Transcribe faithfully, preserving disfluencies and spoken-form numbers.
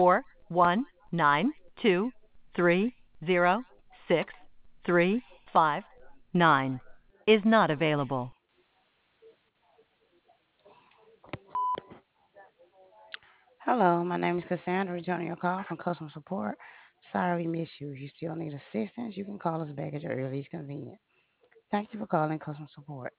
four one nine two three zero six three five nine is not available. Hello, my name is Cassandra, returning your call from customer support. Sorry we missed you. If you still need assistance, you can call us back at your earliest convenience. Thank you for calling customer support.